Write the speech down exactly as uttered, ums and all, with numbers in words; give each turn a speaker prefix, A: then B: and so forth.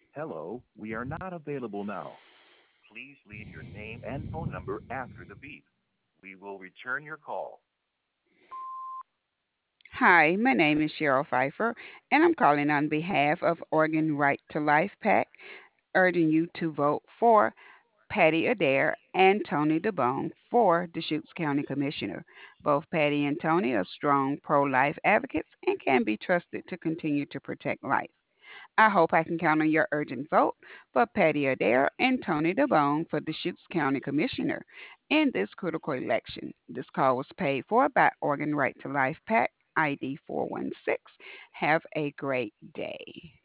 A: Hello, we are not available now. Please leave your name and phone number after the beep. We will return your call.
B: Hi, my name is Cheryl Pfeiffer, and I'm calling on behalf of Oregon Right to Life PAC, urging you to vote for Patty Adair and Tony DeBone for Deschutes County Commissioner. Both Patty and Tony are strong pro life advocates and can be trusted to continue to protect life. I hope I can count on your urgent vote for Patty Adair and Tony DeBone for Deschutes County Commissioner in this critical election. This call was paid for by Oregon Right to Life PAC I D four one six. Have a great day.